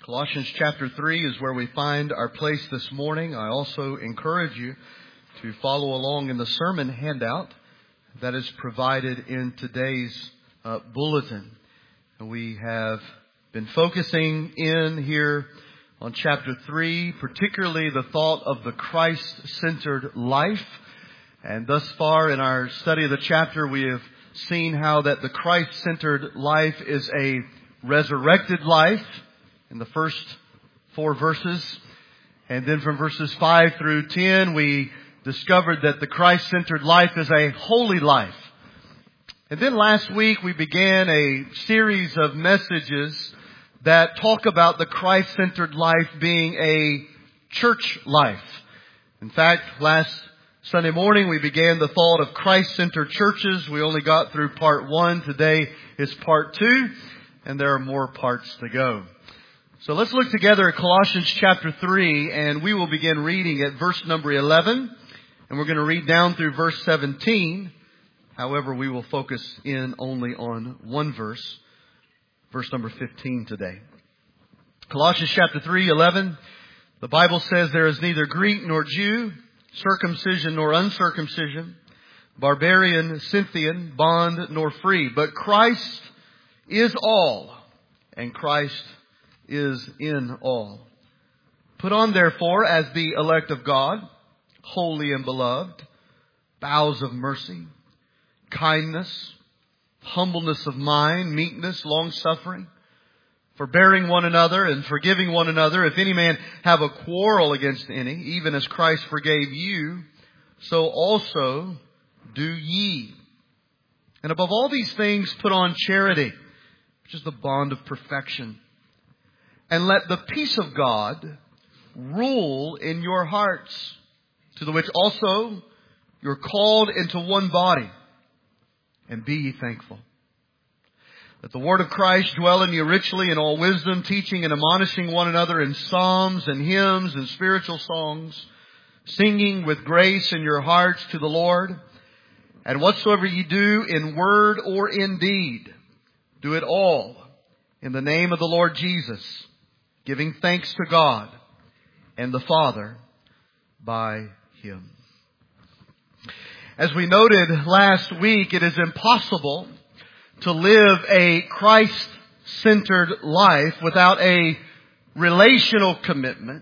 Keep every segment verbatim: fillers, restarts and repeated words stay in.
Colossians chapter three is where we find our place this morning. I also encourage you to follow along in the sermon handout that is provided in today's uh, bulletin. We have been focusing in here on chapter three, particularly the thought of the Christ-centered life. And thus far in our study of the chapter, we have seen how that the Christ-centered life is a resurrected life in the first four verses. And then from verses five through ten, we discovered that the Christ-centered life is a holy life. And then last week we began a series of messages that talk about the Christ-centered life being a church life. In fact, last Sunday morning we began the thought of Christ-centered churches. We only got through part one. Today is part two, and there are more parts to go. So let's look together at Colossians chapter three, and we will begin reading at verse number eleven. And we're going to read down through verse seventeen. However, we will focus in only on one verse, verse number fifteen today. Colossians chapter three, eleven. The Bible says, "There is neither Greek nor Jew, circumcision nor uncircumcision, barbarian, Scythian, bond nor free, but Christ is all, and Christ is in all. Put on therefore as the elect of God, holy and beloved, bowels of mercy, kindness, humbleness of mind, meekness, long-suffering, forbearing one another and forgiving one another. If any man have a quarrel against any, even as Christ forgave you, so also do ye. And above all these things put on charity, which is the bond of perfection. And let the peace of God rule in your hearts, to the which also you're called into one body. And be ye thankful. Let the word of Christ dwell in you richly in all wisdom, teaching and admonishing one another in psalms and hymns and spiritual songs, singing with grace in your hearts to the Lord. And whatsoever ye do in word or in deed, do it all in the name of the Lord Jesus, giving thanks to God and the Father by Him." As we noted last week, it is impossible to live a Christ-centered life without a relational commitment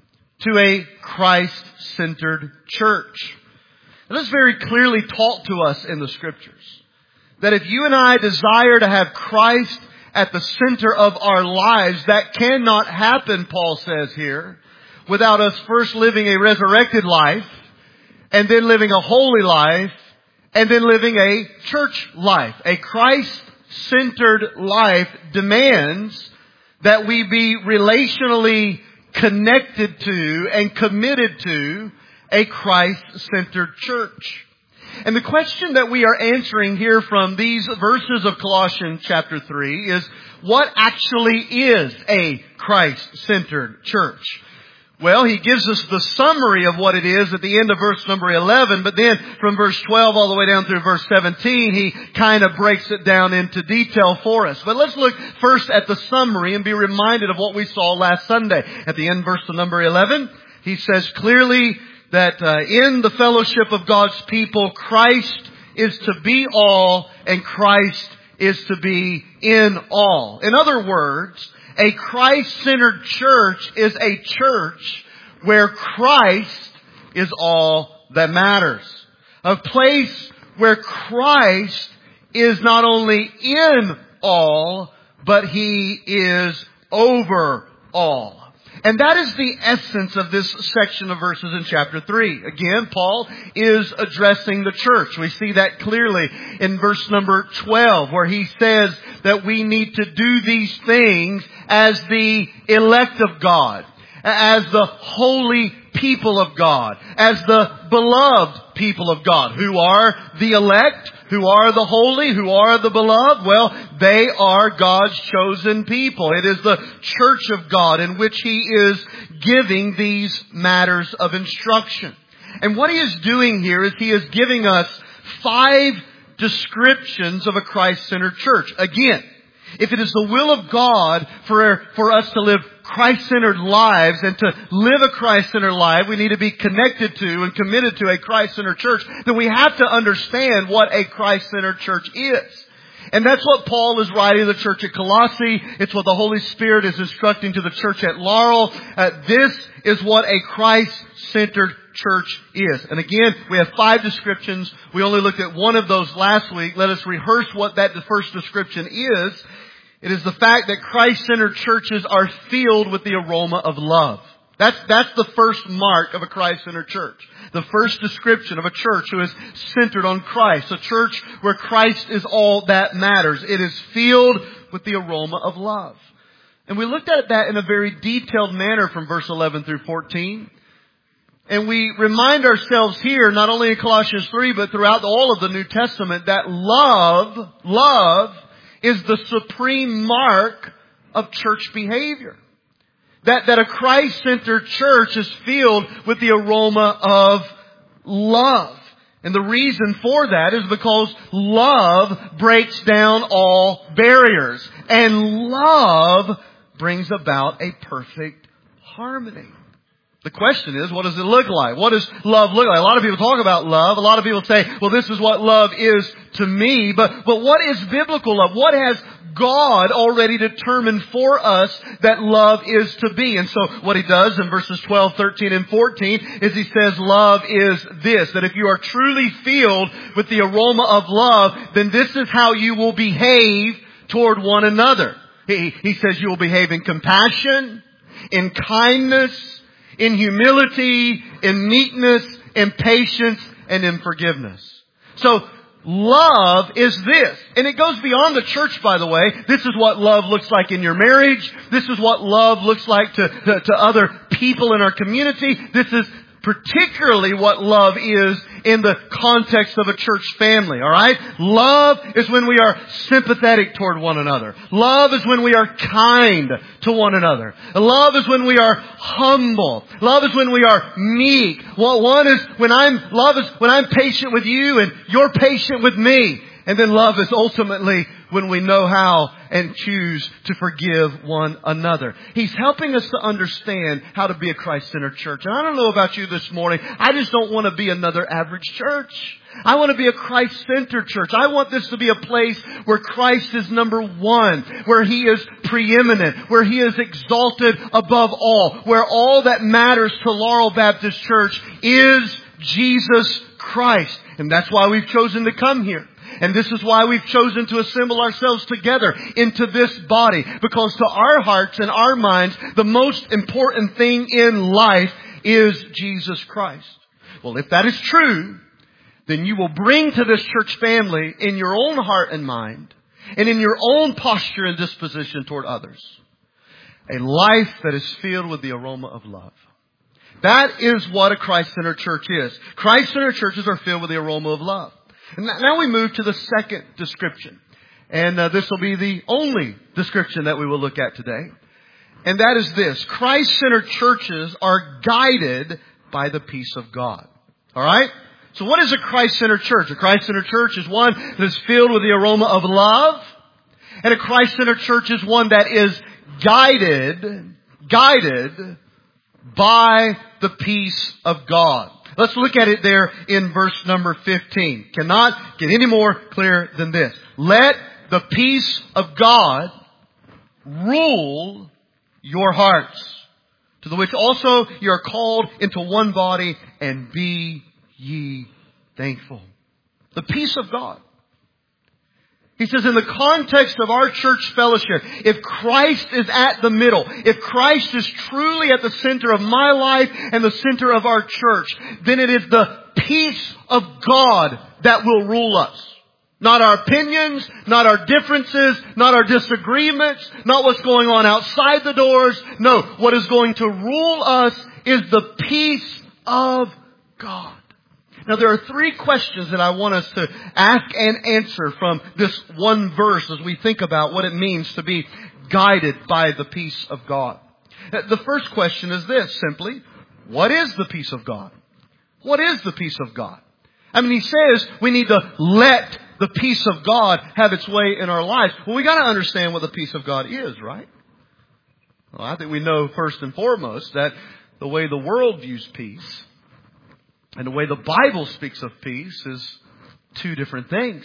to a Christ-centered church. And this is very clearly taught to us in the Scriptures. That if you and I desire to have Christ at the center of our lives, that cannot happen, Paul says here, without us first living a resurrected life, and then living a holy life, and then living a church life. A Christ-centered life demands that we be relationally connected to and committed to a Christ-centered church. And the question that we are answering here from these verses of Colossians chapter three is, what actually is a Christ-centered church? Well, he gives us the summary of what it is at the end of verse number eleven, but then from verse twelve all the way down through verse seventeen, he kind of breaks it down into detail for us. But let's look first at the summary and be reminded of what we saw last Sunday. At the end, verse number eleven, he says clearly that uh, in the fellowship of God's people, Christ is to be all and Christ is to be in all. In other words, a Christ-centered church is a church where Christ is all that matters. A place where Christ is not only in all, but He is over all. And that is the essence of this section of verses in chapter three. Again, Paul is addressing the church. We see that clearly in verse number twelve, where he says that we need to do these things as the elect of God, as the holy people of God, as the beloved people of God. Who are the elect? Who are the holy? Who are the beloved? Well, they are God's chosen people. It is the church of God in which He is giving these matters of instruction. And what He is doing here is He is giving us five descriptions of a Christ-centered church. Again, if it is the will of God for, for us to live Christ-centered lives and to live a Christ-centered life, we need to be connected to and committed to a Christ-centered church, then we have to understand what a Christ-centered church is. And that's what Paul is writing to the church at Colossae. It's what the Holy Spirit is instructing to the church at Laurel. Uh, this is what a Christ-centered church is. And again, we have five descriptions. We only looked at one of those last week. Let us rehearse what that first description is. It is the fact that Christ-centered churches are filled with the aroma of love. That's, that's the first mark of a Christ-centered church. The first description of a church who is centered on Christ. A church where Christ is all that matters. It is filled with the aroma of love. And we looked at that in a very detailed manner from verse eleven through fourteen. And we remind ourselves here, not only in Colossians three, but throughout all of the New Testament, that love, love is the supreme mark of church behavior. That, that a Christ-centered church is filled with the aroma of love. And the reason for that is because love breaks down all barriers. And love brings about a perfect harmony. The question is, what does it look like? What does love look like? A lot of people talk about love. A lot of people say, well, this is what love is to me. But, but what is biblical love? What has God already determined for us that love is to be? And so what He does in verses twelve, thirteen, and fourteen is He says love is this. That if you are truly filled with the aroma of love, then this is how you will behave toward one another. He, he says you will behave in compassion, in kindness, in humility, in meekness, in patience, and in forgiveness. So, love is this. And it goes beyond the church, by the way. This is what love looks like in your marriage. This is what love looks like to, to, to other people in our community. This is particularly what love is in the context of a church family, alright? Love is when we are sympathetic toward one another. Love is when we are kind to one another. Love is when we are humble. Love is when we are meek. Well, one is when I'm, love is when I'm patient with you and you're patient with me. And then love is ultimately when we know how and choose to forgive one another. He's helping us to understand how to be a Christ-centered church. And I don't know about you this morning. I just don't want to be another average church. I want to be a Christ-centered church. I want this to be a place where Christ is number one, where He is preeminent, where He is exalted above all, where all that matters to Laurel Baptist Church is Jesus Christ. And that's why we've chosen to come here. And this is why we've chosen to assemble ourselves together into this body. Because to our hearts and our minds, the most important thing in life is Jesus Christ. Well, if that is true, then you will bring to this church family in your own heart and mind, and in your own posture and disposition toward others, a life that is filled with the aroma of love. That is what a Christ-centered church is. Christ-centered churches are filled with the aroma of love. And now we move to the second description. And uh, this will be the only description that we will look at today. And that is this. Christ-centered churches are guided by the peace of God. Alright? So what is a Christ-centered church? A Christ-centered church is one that is filled with the aroma of love. And a Christ-centered church is one that is guided, guided by the peace of God. Let's look at it there in verse number fifteen. Cannot get any more clear than this. Let the peace of God rule your hearts, to the which also you are called into one body, and be ye thankful. The peace of God. He says in the context of our church fellowship, if Christ is at the middle, if Christ is truly at the center of my life and the center of our church, then it is the peace of God that will rule us. Not our opinions, not our differences, not our disagreements, not what's going on outside the doors. No, what is going to rule us is the peace of God. Now there are three questions that I want us to ask and answer from this one verse as we think about what it means to be guided by the peace of God. The first question is this, simply, what is the peace of God? What is the peace of God? I mean, he says we need to let the peace of God have its way in our lives? Well, we got to understand what the peace of God is, right? Well, I think we know first and foremost that the way the world views peace and the way the Bible speaks of peace is two different things.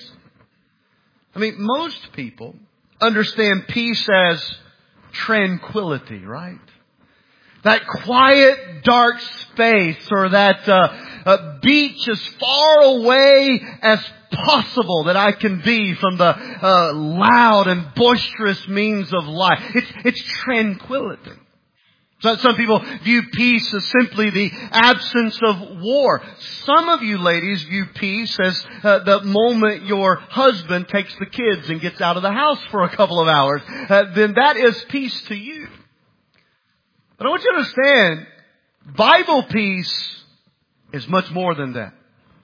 I mean, most people understand peace as tranquility, right? That quiet, dark space, or that uh, uh, beach as far away as possible that I can be from the uh, loud and boisterous means of life. It's, it's tranquility. So some people view peace as simply the absence of war. Some of you ladies view peace as uh, the moment your husband takes the kids and gets out of the house for a couple of hours. Uh, then that is peace to you. But I want you to understand, Bible peace is much more than that.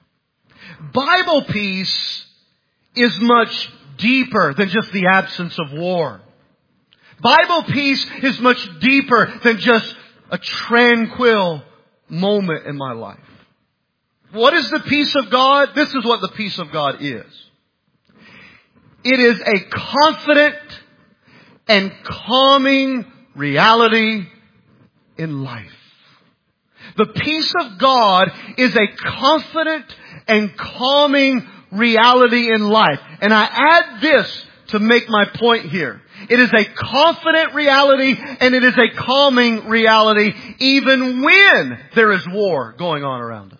Bible peace is much deeper than just the absence of war. Bible peace is much deeper than just a tranquil moment in my life. What is the peace of God? This is what the peace of God is. It is a confident and calming reality in life. The peace of God is a confident and calming reality in life. And I add this to make my point here. It is a confident reality and it is a calming reality even when there is war going on around us.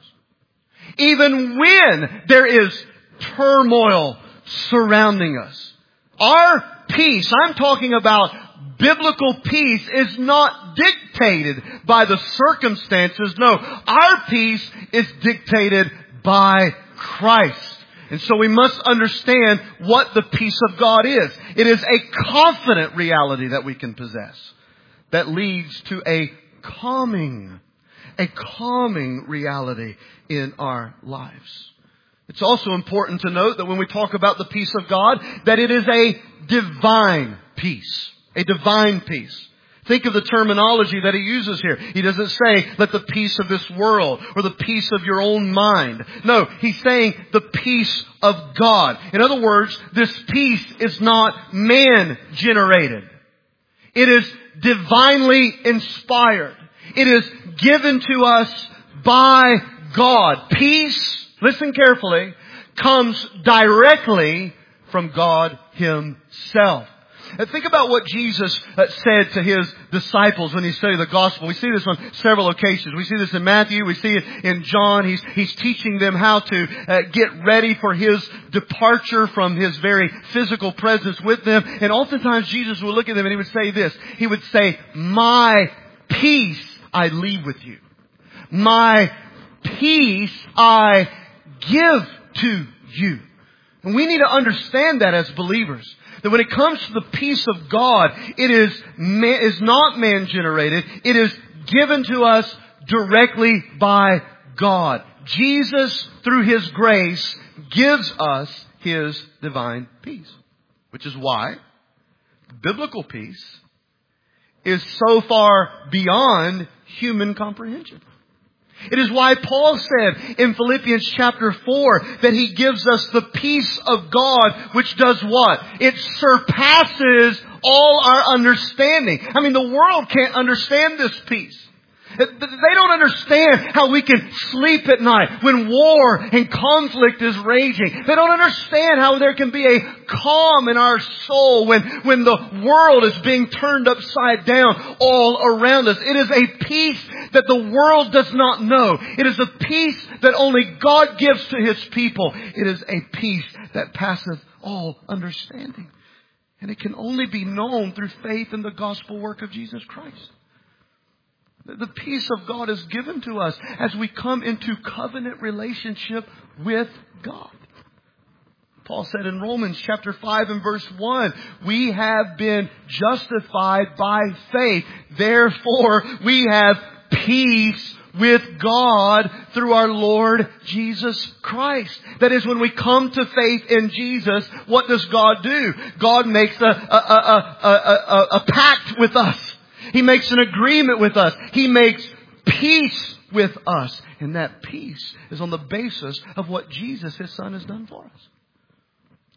Even when there is turmoil surrounding us. Our peace, I'm talking about biblical peace, is not dictated by the circumstances. No, our peace is dictated by Christ. And so we must understand what the peace of God is. It is a confident reality that we can possess that leads to a calming, a calming reality in our lives. It's also important to note that when we talk about the peace of God, that it is a divine peace. A divine peace. Think of the terminology that he uses here. He doesn't say, let the peace of this world or the peace of your own mind. No, he's saying the peace of God. In other words, this peace is not man-generated. It is divinely inspired. It is given to us by God. Peace, listen carefully, comes directly from God Himself. And think about what Jesus said to His disciples when He studied the gospel. We see this on several occasions. We see this in Matthew. We see it in John. He's, he's teaching them how to uh, get ready for His departure from His very physical presence with them. And oftentimes Jesus would look at them and He would say this. He would say, my peace I leave with you. My peace I give to you. And we need to understand that as believers. That when it comes to the peace of God, it is, is not man-generated. It is given to us directly by God. Jesus, through His grace, gives us His divine peace. Which is why biblical peace is so far beyond human comprehension. It is why Paul said in Philippians chapter four that he gives us the peace of God, which does what? It surpasses all our understanding. I mean, the world can't understand this peace. They don't understand how we can sleep at night when war and conflict is raging. They don't understand how there can be a calm in our soul when, when the world is being turned upside down all around us. It is a peace that the world does not know. It is a peace that only God gives to His people. It is a peace that passeth all understanding. And it can only be known through faith in the gospel work of Jesus Christ. The peace of God is given to us as we come into covenant relationship with God. Paul said in Romans chapter five and verse one, we have been justified by faith. Therefore, we have peace with God through our Lord Jesus Christ. That is, when we come to faith in Jesus, what does God do? God makes a, a, a, a, a, a pact with us. He makes an agreement with us. He makes peace with us. And that peace is on the basis of what Jesus, His Son, has done for us.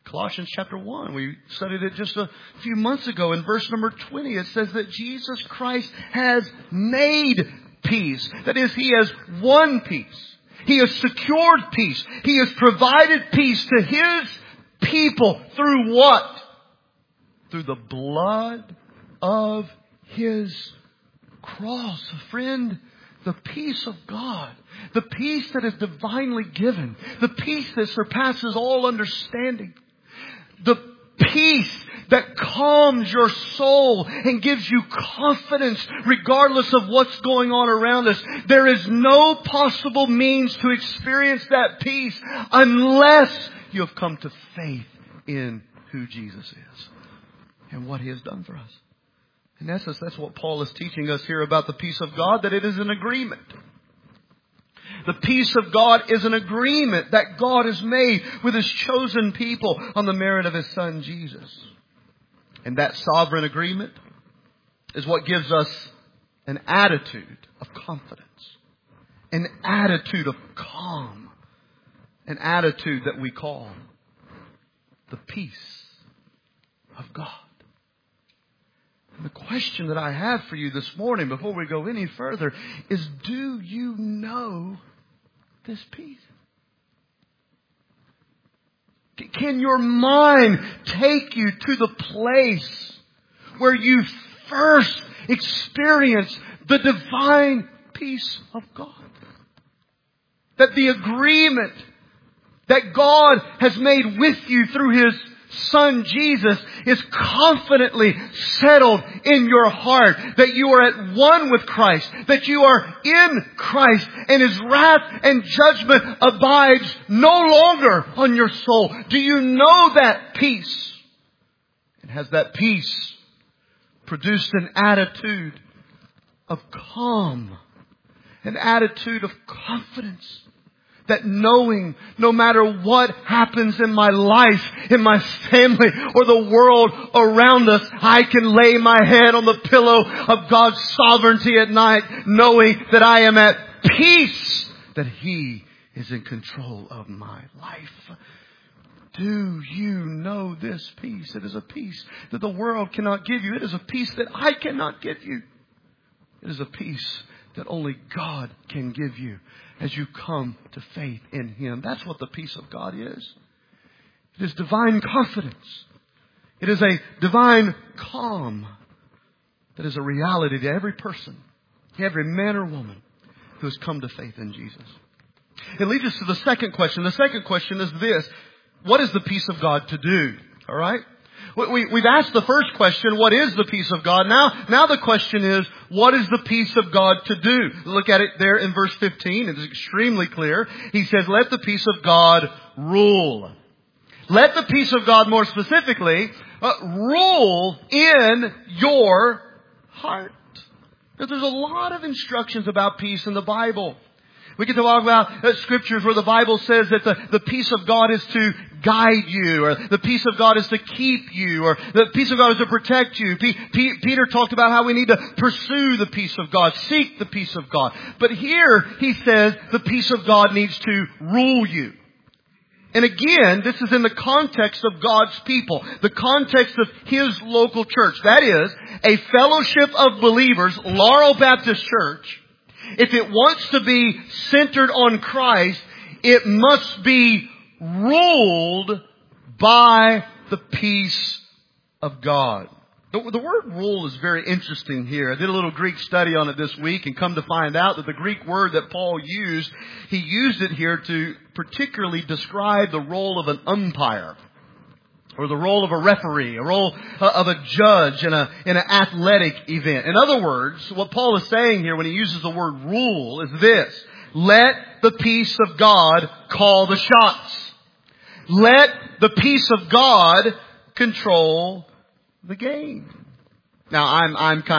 Colossians chapter one. We studied it just a few months ago. In verse number twenty, it says that Jesus Christ has made peace. That is, He has won peace. He has secured peace. He has provided peace to His people through what? Through the blood of His cross. Friend, the peace of God, the peace that is divinely given, the peace that surpasses all understanding, the peace that calms your soul and gives you confidence regardless of what's going on around us. There is no possible means to experience that peace unless you have come to faith in who Jesus is and what He has done for us. In essence, that's what Paul is teaching us here about the peace of God, that it is an agreement. The peace of God is an agreement that God has made with His chosen people on the merit of His Son, Jesus. And that sovereign agreement is what gives us an attitude of confidence, an attitude of calm, an attitude that we call the peace of God. And the question that I have for you this morning before we go any further is, do you know this peace? Can your mind take you to the place where you first experience the divine peace of God? That the agreement that God has made with you through His Son Jesus is confidently settled in your heart. That you are at one with Christ. That you are in Christ. And His wrath and judgment abides no longer on your soul. Do you know that peace? And has that peace produced an attitude of calm? An attitude of confidence? That knowing no matter what happens in my life, in my family, or the world around us, I can lay my head on the pillow of God's sovereignty at night, knowing that I am at peace, that He is in control of my life. Do you know this peace? It is a peace that the world cannot give you. It is a peace that I cannot give you. It is a peace that only God can give you as you come to faith in Him. That's what the peace of God is. It is divine confidence. It is a divine calm that is a reality to every person, every man or woman who has come to faith in Jesus. It leads us to the second question. The second question is this: what is the peace of God to do? All right? We, we've asked the first question, what is the peace of God? Now, now the question is, what is the peace of God to do? Look at it there in verse fifteen. It is extremely clear. He says, let the peace of God rule. Let the peace of God, more specifically, uh, rule in your heart. Now, there's a lot of instructions about peace in the Bible. We get to talk about uh, scriptures where the Bible says that the, the peace of God is to guide you, or the peace of God is to keep you, or the peace of God is to protect you. P- P- Peter talked about how we need to pursue the peace of God, seek the peace of God. But here he says the peace of God needs to rule you. And again, this is in the context of God's people, the context of His local church. That is, a fellowship of believers, Laurel Baptist Church. If it wants to be centered on Christ, it must be ruled by the peace of God. The, the word rule is very interesting here. I did a little Greek study on it this week and come to find out that the Greek word that Paul used, he used it here to particularly describe the role of an umpire, or the role of a referee, a role of a judge in a in an athletic event. In other words, what Paul is saying here when he uses the word rule is this: let the peace of God call the shots. Let the peace of God control the game. Now, I'm I'm kind of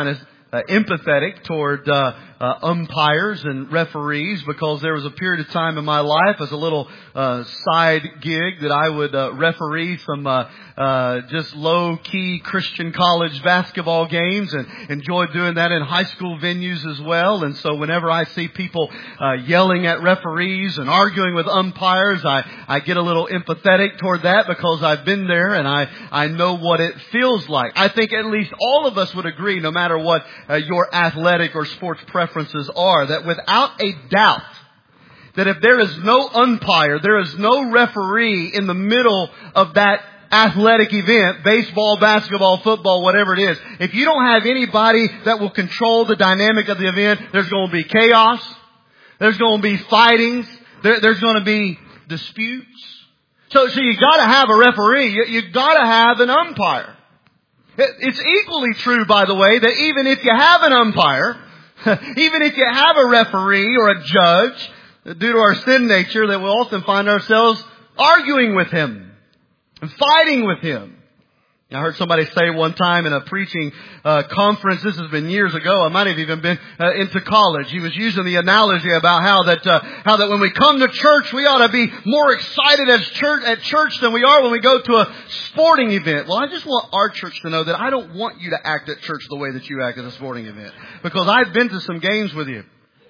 uh, empathetic toward uh, uh, umpires and referees, because there was a period of time in my life as a little uh, side gig that I would uh, referee some uh, uh, just low-key Christian college basketball games, and enjoyed doing that in high school venues as well. And so whenever I see people uh, yelling at referees and arguing with umpires, I, I get a little empathetic toward that, because I've been there and I, I know what it feels like. I think at least all of us would agree, no matter what uh, your athletic or sports preferences are, that without a doubt, that if there is no umpire, there is no referee in the middle of that athletic event, baseball, basketball, football, whatever it is, if you don't have anybody that will control the dynamic of the event, there's going to be chaos, there's going to be fightings, there, there's going to be disputes. So, so you got to have a referee. You, you got to have an umpire. It, it's equally true, by the way, that even if you have an umpire, even if you have a referee or a judge, due to our sin nature, that we'll often find ourselves arguing with him and fighting with him. I heard somebody say one time in a preaching uh, conference, this has been years ago, I might have even been uh, into college. He was using the analogy about how that uh, how that when we come to church, we ought to be more excited as church, at church than we are when we go to a sporting event. Well, I just want our church to know that I don't want you to act at church the way that you act at a sporting event, because I've been to some games with you.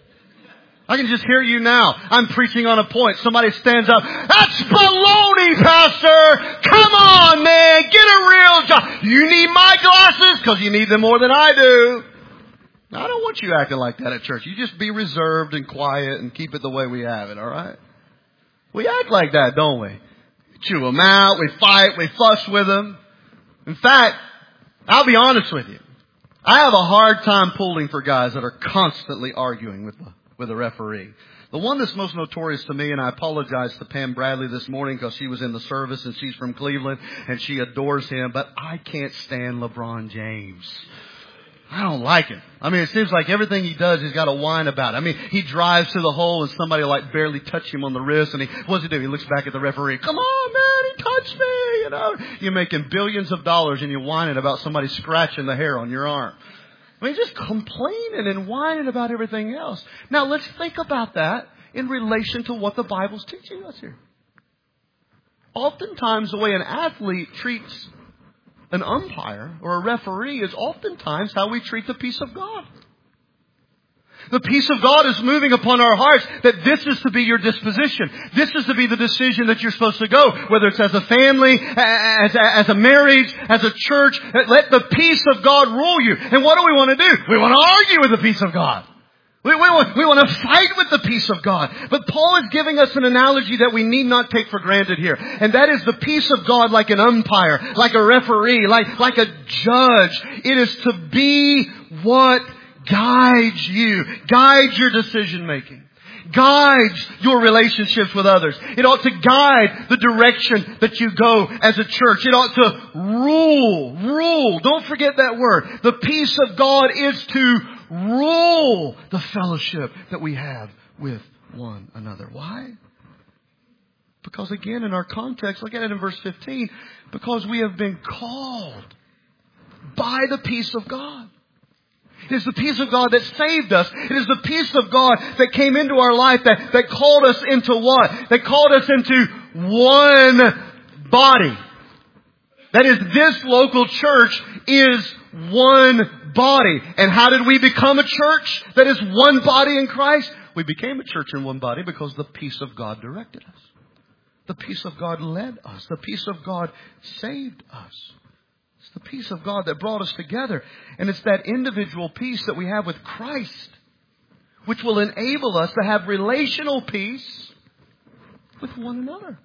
I can just hear you now. I'm preaching on a point. Somebody stands up. That's baloney, Pastor. Come on, man. Get a real job. You need my glasses because you need them more than I do. I don't want you acting like that at church. You just be reserved and quiet and keep it the way we have it, all right? We act like that, don't we? We chew them out. We fight. We fuss with them. In fact, I'll be honest with you. I have a hard time pulling for guys that are constantly arguing with them. with a referee. The one that's most notorious to me, and I apologize to Pam Bradley this morning because she was in the service and she's from Cleveland and she adores him, but I can't stand LeBron James. I don't like him. I mean, it seems like everything he does, he's got to whine about it. I mean, he drives to the hole and somebody like barely touch him on the wrist, and he, what does he do? He looks back at the referee. Come on, man, he touched me, you know. You're making billions of dollars and you're whining about somebody scratching the hair on your arm. I mean, just complaining and whining about everything else. Now, let's think about that in relation to what the Bible's teaching us here. Oftentimes, the way an athlete treats an umpire or a referee is oftentimes how we treat the peace of God. The peace of God is moving upon our hearts that this is to be your disposition. This is to be the decision that you're supposed to go, whether it's as a family, as a, as a marriage, as a church. Let the peace of God rule you. And what do we want to do? We want to argue with the peace of God. We, we, want, we want to fight with the peace of God. But Paul is giving us an analogy that we need not take for granted here. And that is the peace of God like an umpire, like a referee, like, like a judge. It is to be what guides you, guides your decision making, guides your relationships with others. It ought to guide the direction that you go as a church. It ought to rule, rule. Don't forget that word. The peace of God is to rule the fellowship that we have with one another. Why? Because again, in our context, look at it in verse fifteen, because we have been called by the peace of God. It is the peace of God that saved us. It is the peace of God that came into our life that, that called us into what? That called us into one body. That is, this local church is one body. And how did we become a church that is one body in Christ? We became a church in one body because the peace of God directed us. The peace of God led us. The peace of God saved us. It's the peace of God that brought us together. And it's that individual peace that we have with Christ, which will enable us to have relational peace with one another.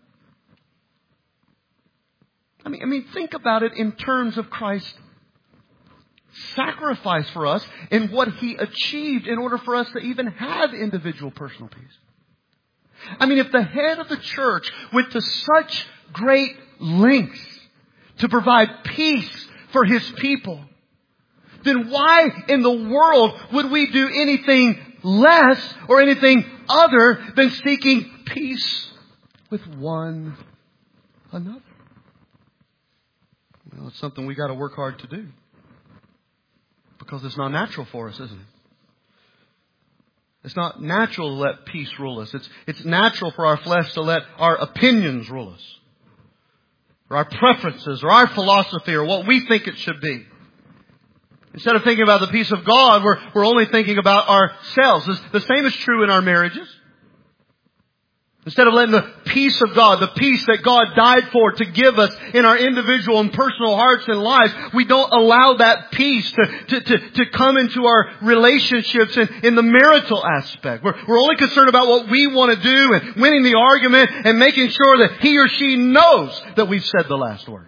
I mean, I mean, think about it in terms of Christ's sacrifice for us and what He achieved in order for us to even have individual personal peace. I mean, if the head of the church went to such great lengths to provide peace for His people, then why in the world would we do anything less or anything other than seeking peace with one another? Well, it's something we got to work hard to do. Because it's not natural for us, isn't it? It's not natural to let peace rule us. It's, it's natural for our flesh to let our opinions rule us. Or our preferences, or our philosophy, or what we think it should be. Instead of thinking about the peace of God, we're, we're only thinking about ourselves. The same is true in our marriages. Instead of letting the peace of God, the peace that God died for to give us in our individual and personal hearts and lives, we don't allow that peace to, to, to, to come into our relationships and in the marital aspect. We're, we're only concerned about what we want to do and winning the argument and making sure that he or she knows that we've said the last word.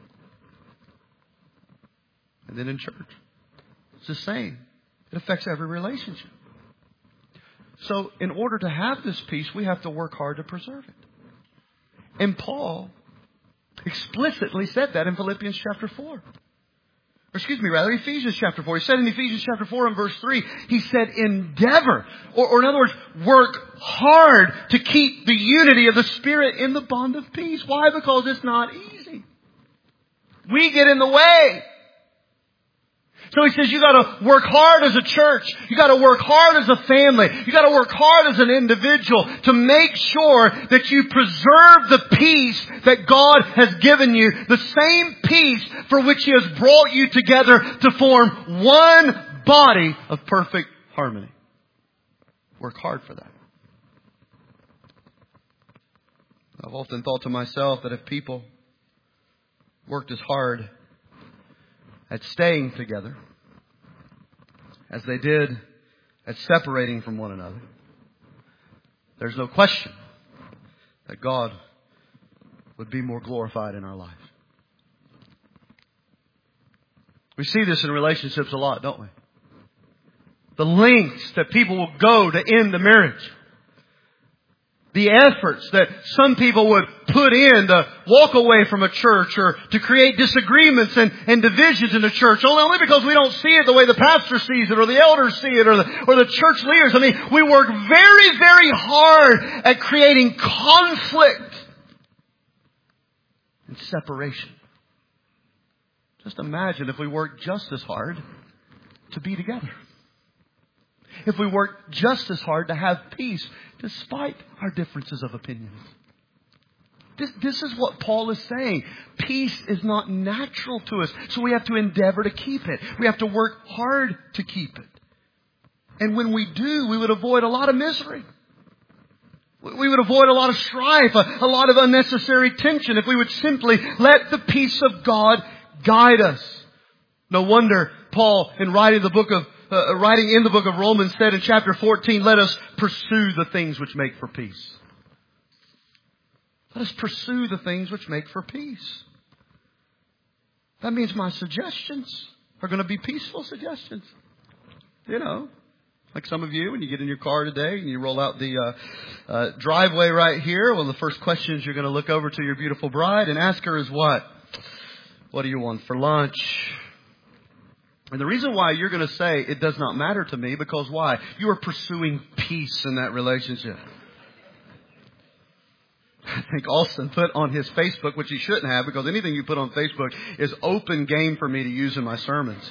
And then in church, it's the same. It affects every relationship. So in order to have this peace, we have to work hard to preserve it. And Paul explicitly said that in Philippians chapter four. Or excuse me, rather, Ephesians chapter four. He said in Ephesians chapter four and verse three, he said, endeavor. Or, or in other words, work hard to keep the unity of the Spirit in the bond of peace. Why? Because it's not easy. We get in the way. So he says you got to work hard as a church. You got to work hard as a family. You got to work hard as an individual to make sure that you preserve the peace that God has given you. The same peace for which He has brought you together to form one body of perfect harmony. Work hard for that. I've often thought to myself that if people worked as hard at staying together as they did at separating from one another, there's no question that God would be more glorified in our lives. We see this in relationships a lot, don't we? The lengths that people will go to end the marriage. The efforts that some people would put in to walk away from a church or to create disagreements and, and divisions in the church. Only, only because we don't see it the way the pastor sees it or the elders see it or the, or the church leaders. I mean, we work very, very hard at creating conflict and separation. Just imagine if we worked just as hard to be together. If we work just as hard to have peace despite our differences of opinions. This, this is what Paul is saying. Peace is not natural to us, so we have to endeavor to keep it. We have to work hard to keep it. And when we do, we would avoid a lot of misery. We would avoid a lot of strife, a, a lot of unnecessary tension if we would simply let the peace of God guide us. No wonder Paul, in writing the book of Uh, writing in the book of Romans, said in chapter fourteen, let us pursue the things which make for peace. Let us pursue the things which make for peace. That means my suggestions are going to be peaceful suggestions. You know, like some of you, when you get in your car today and you roll out the uh, uh, driveway right here, one of the first questions you're going to look over to your beautiful bride and ask her is what? What do you want for lunch? And the reason why you're going to say it does not matter to me, because why? You are pursuing peace in that relationship. I think Austin put on his Facebook, which he shouldn't have, because anything you put on Facebook is open game for me to use in my sermons.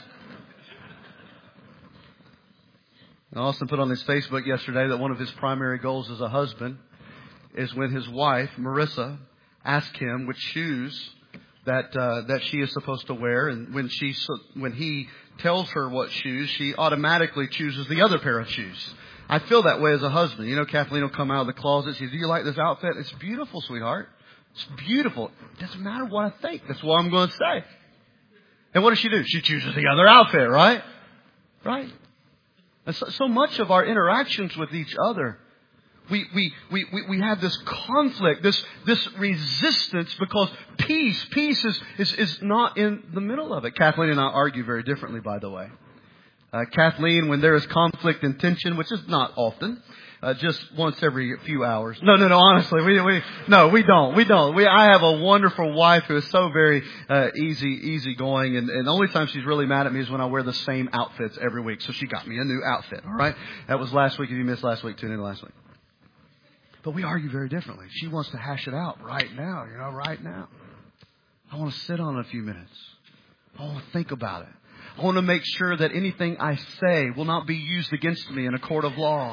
And Austin put on his Facebook yesterday that one of his primary goals as a husband is when his wife, Marissa, asks him which shoes that uh, that she is supposed to wear, and when she when he tells her what shoes, she automatically chooses the other pair of shoes. I feel that way as a husband. You know, Kathleen will come out of the closet. She says, "Do you like this outfit? It's beautiful, sweetheart. It's beautiful. It doesn't matter what I think. That's what I'm going to say." And what does she do? She chooses the other outfit, right? Right. And so, so much of our interactions with each other, We, we, we, we, we have this conflict, this, this resistance, because peace, peace is, is, is not in the middle of it. Kathleen and I argue very differently, by the way. Uh, Kathleen, when there is conflict and tension, which is not often, uh, just once every few hours. No, no, no, honestly, we, we, no, we don't, we don't. We, I have a wonderful wife who is so very, uh, easy, easy going. And, and the only time she's really mad at me is when I wear the same outfits every week. So she got me a new outfit, all right? That was last week. If you missed last week, tune in last week. But we argue very differently. She wants to hash it out right now, you know, right now. I want to sit on it a few minutes. I want to think about it. I want to make sure that anything I say will not be used against me in a court of law.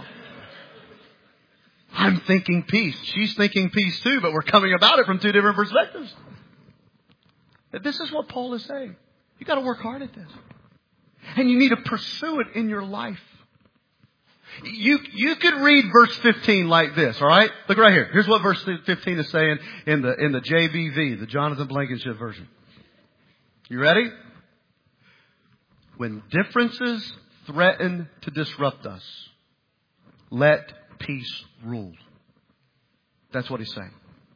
I'm thinking peace. She's thinking peace too, but we're coming about it from two different perspectives. This is what Paul is saying. You got to work hard at this. And you need to pursue it in your life. You, you could read verse fifteen like this, all right? Look right here. Here's what verse fifteen is saying in the, in the J B V, the Jonathan Blankenship version. You ready? When differences threaten to disrupt us, let peace rule. That's what he's saying.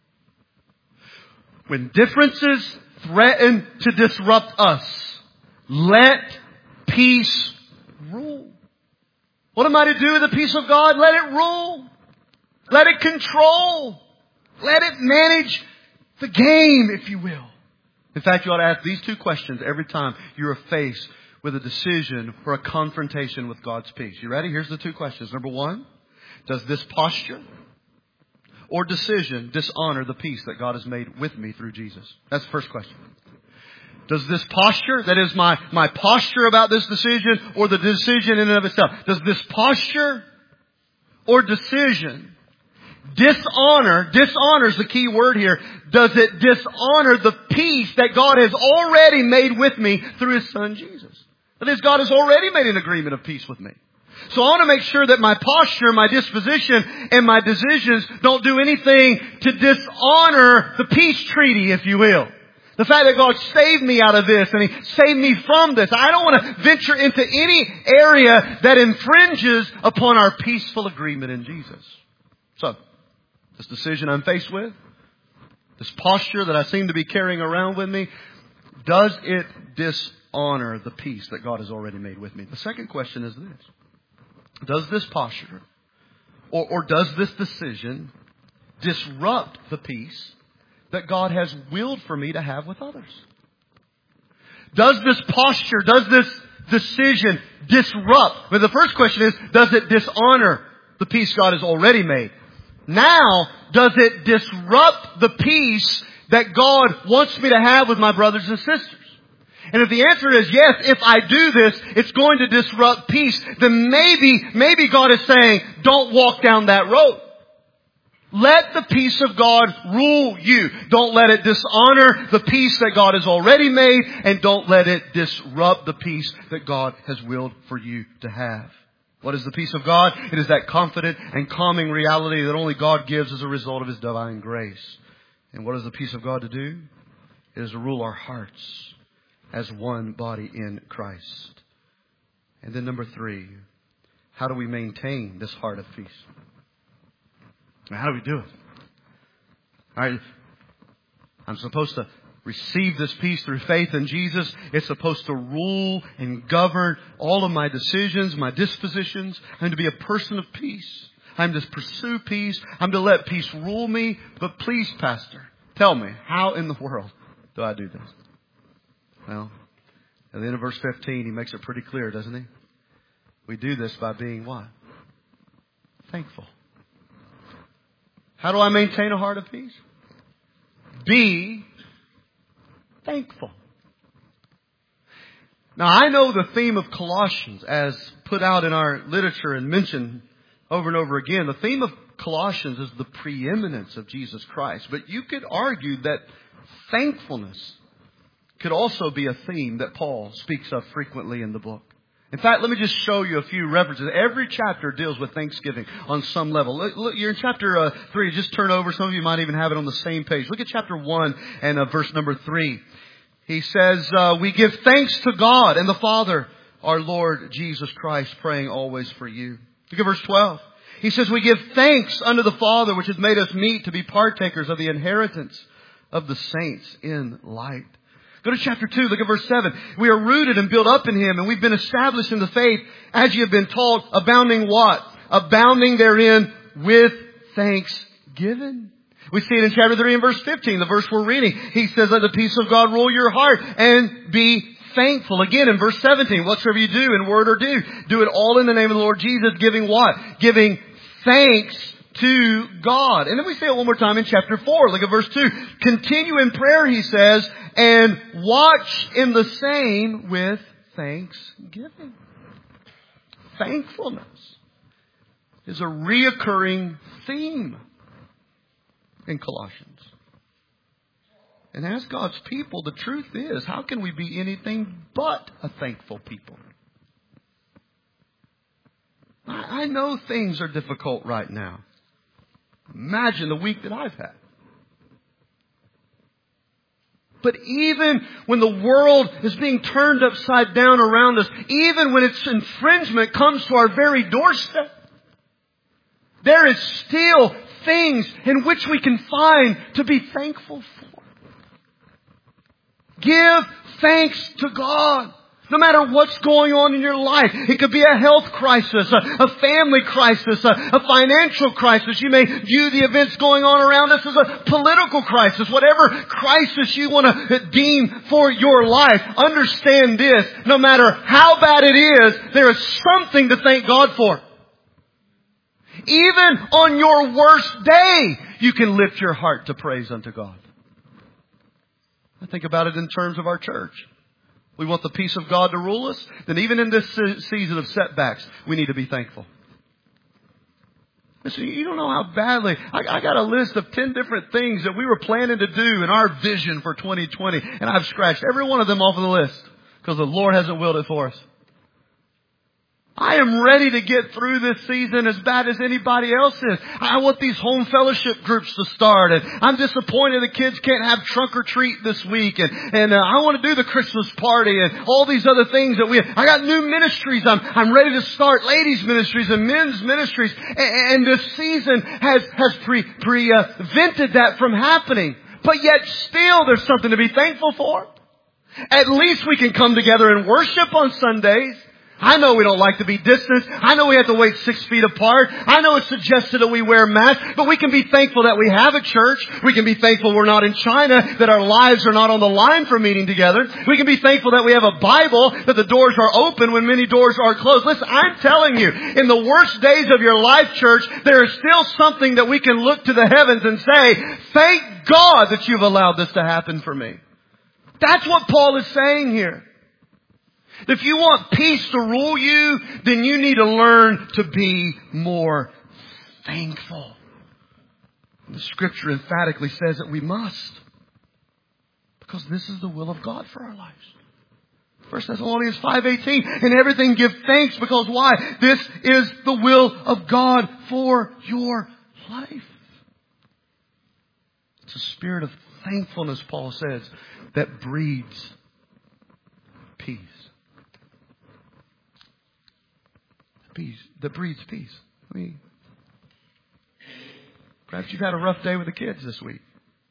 When differences threaten to disrupt us, let peace rule. What am I to do with the peace of God? Let it rule. Let it control. Let it manage the game, if you will. In fact, you ought to ask these two questions every time you're faced with a decision or a confrontation with God's peace. You ready? Here's the two questions. Number one, does this posture or decision dishonor the peace that God has made with me through Jesus? That's the first question. Does this posture, that is my, my posture about this decision or the decision in and of itself, does this posture or decision dishonor, dishonor is the key word here, does it dishonor the peace that God has already made with me through His Son Jesus? That is, God has already made an agreement of peace with me. So I want to make sure that my posture, my disposition, and my decisions don't do anything to dishonor the peace treaty, if you will. The fact that God saved me out of this and He saved me from this. I don't want to venture into any area that infringes upon our peaceful agreement in Jesus. So, this decision I'm faced with, this posture that I seem to be carrying around with me, does it dishonor the peace that God has already made with me? The second question is this. Does this posture or, or does this decision disrupt the peace that God has willed for me to have with others? Does this posture, does this decision disrupt? Well, the first question is, does it dishonor the peace God has already made? Now, does it disrupt the peace that God wants me to have with my brothers and sisters? And if the answer is yes, if I do this, it's going to disrupt peace, then maybe, maybe God is saying, don't walk down that road. Let the peace of God rule you. Don't let it dishonor the peace that God has already made, and don't let it disrupt the peace that God has willed for you to have. What is the peace of God? It is that confident and calming reality that only God gives as a result of His divine grace. And what is the peace of God to do? It is to rule our hearts as one body in Christ. And then number three, how do we maintain this heart of peace? How do we do it? All right, I'm supposed to receive this peace through faith in Jesus. It's supposed to rule and govern all of my decisions, my dispositions. I'm to be a person of peace. I'm to pursue peace. I'm to let peace rule me. But please, Pastor, tell me, how in the world do I do this? Well, at the end of verse fifteen, he makes it pretty clear, doesn't he? We do this by being what? Thankful. How do I maintain a heart of peace? Be thankful. Now, I know the theme of Colossians, as put out in our literature and mentioned over and over again, the theme of Colossians is the preeminence of Jesus Christ. But you could argue that thankfulness could also be a theme that Paul speaks of frequently in the book. In fact, let me just show you a few references. Every chapter deals with Thanksgiving on some level. Look, look, you're in chapter uh, three. Just turn over. Some of you might even have it on the same page. Look at chapter one and uh, verse number three. He says, uh, we give thanks to God and the Father, our Lord Jesus Christ, praying always for you. Look at verse twelve. He says, we give thanks unto the Father, which has made us meet to be partakers of the inheritance of the saints in light. Go to chapter two, look at verse seven. We are rooted and built up in Him, and we've been established in the faith as you have been taught, abounding what? Abounding therein with thanksgiving. We see it in chapter three and verse fifteen, the verse we're reading. He says, let the peace of God rule your heart and be thankful. Again, in verse seventeen, whatsoever you do in word or deed, do it all in the name of the Lord Jesus, giving what? Giving thanks to God. And then we say it one more time in chapter four. Look at verse two. Continue in prayer, he says, and watch in the same with thanksgiving. Thankfulness is a reoccurring theme in Colossians. And as God's people, the truth is, how can we be anything but a thankful people? I know things are difficult right now. Imagine the week that I've had. But even when the world is being turned upside down around us, even when its infringement comes to our very doorstep, there is still things in which we can find to be thankful for. Give thanks to God. No matter what's going on in your life. It could be a health crisis, a, a family crisis, a, a financial crisis. You may view the events going on around us as a political crisis. Whatever crisis you want to deem for your life, understand this. No matter how bad it is, there is something to thank God for. Even on your worst day, you can lift your heart to praise unto God. I think about it in terms of our church. We want the peace of God to rule us. Then even in this season of setbacks, we need to be thankful. Listen, you don't know how badly. I, I got a list of ten different things that we were planning to do in our vision for twenty twenty. And I've scratched every one of them off of the list because the Lord hasn't willed it for us. I am ready to get through this season as bad as anybody else is. I want these home fellowship groups to start. And I'm disappointed the kids can't have trunk or treat this week. And, and uh, I want to do the Christmas party and all these other things that we have. I got new ministries. I'm, I'm ready to start ladies ministries and men's ministries. And, and this season has, has pre, pre, uh, prevented that from happening. But yet still there's something to be thankful for. At least we can come together and worship on Sundays. I know we don't like to be distanced. I know we have to wait six feet apart. I know it's suggested that we wear masks, but we can be thankful that we have a church. We can be thankful we're not in China, that our lives are not on the line for meeting together. We can be thankful that we have a Bible, that the doors are open when many doors are closed. Listen, I'm telling you, in the worst days of your life, church, there is still something that we can look to the heavens and say, thank God that you've allowed this to happen for me. That's what Paul is saying here. If you want peace to rule you, then you need to learn to be more thankful. The Scripture emphatically says that we must. Because this is the will of God for our lives. First Thessalonians five eighteen, in everything give thanks because why? This is the will of God for your life. It's a spirit of thankfulness, Paul says, that breeds peace. Peace, that breeds peace. I mean, perhaps you've had a rough day with the kids this week.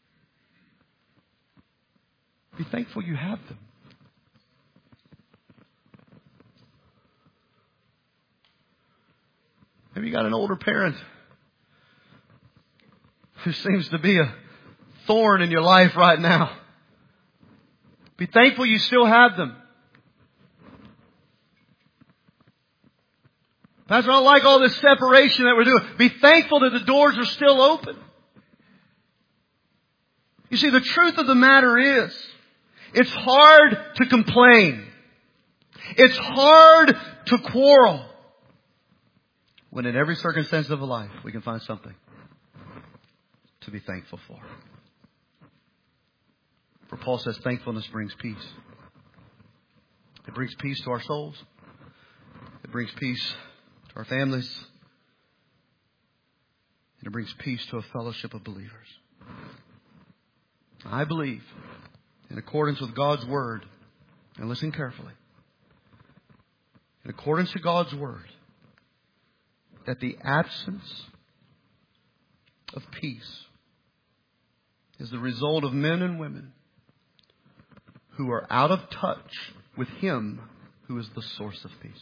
Be thankful you have them. Maybe you got an older parent who seems to be a thorn in your life right now. Be thankful you still have them. Pastor, I don't like all this separation that we're doing. Be thankful that the doors are still open. You see, the truth of the matter is, it's hard to complain. It's hard to quarrel. When in every circumstance of life, we can find something to be thankful for. For Paul says thankfulness brings peace. It brings peace to our souls. It brings peace to our families. And it brings peace to a fellowship of believers. I believe, in accordance with God's Word, and listen carefully, in accordance to God's Word, that the absence of peace is the result of men and women who are out of touch with Him who is the source of peace.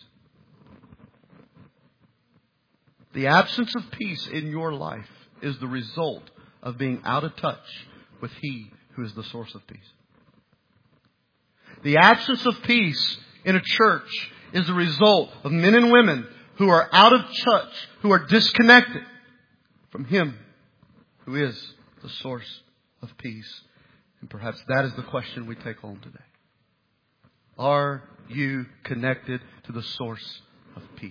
The absence of peace in your life is the result of being out of touch with He who is the source of peace. The absence of peace in a church is the result of men and women who are out of touch, who are disconnected from Him who is the source of peace. And perhaps that is the question we take home today. Are you connected to the source of peace?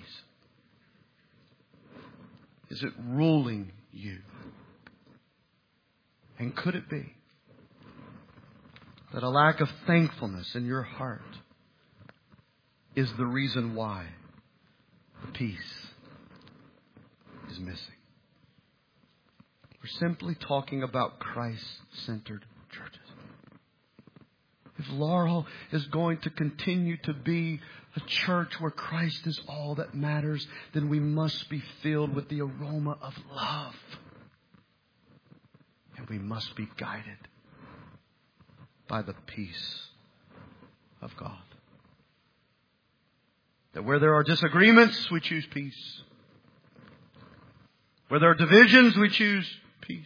Is it ruling you? And could it be that a lack of thankfulness in your heart is the reason why the peace is missing? We're simply talking about Christ-centered churches. If Laurel is going to continue to be a church where Christ is all that matters, then we must be filled with the aroma of love. And we must be guided by the peace of God. That where there are disagreements, we choose peace. Where there are divisions, we choose peace.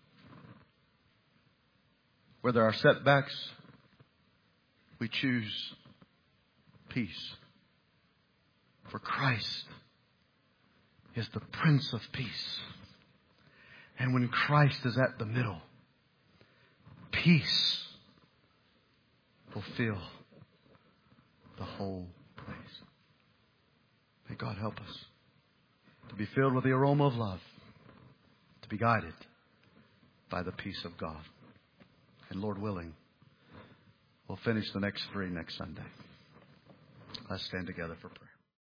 Where there are setbacks, we choose peace. For Christ is the Prince of Peace. And when Christ is at the middle, peace will fill the whole place. May God help us to be filled with the aroma of love, to be guided by the peace of God. And Lord willing, we'll finish the next three next Sunday. Let's stand together for prayer.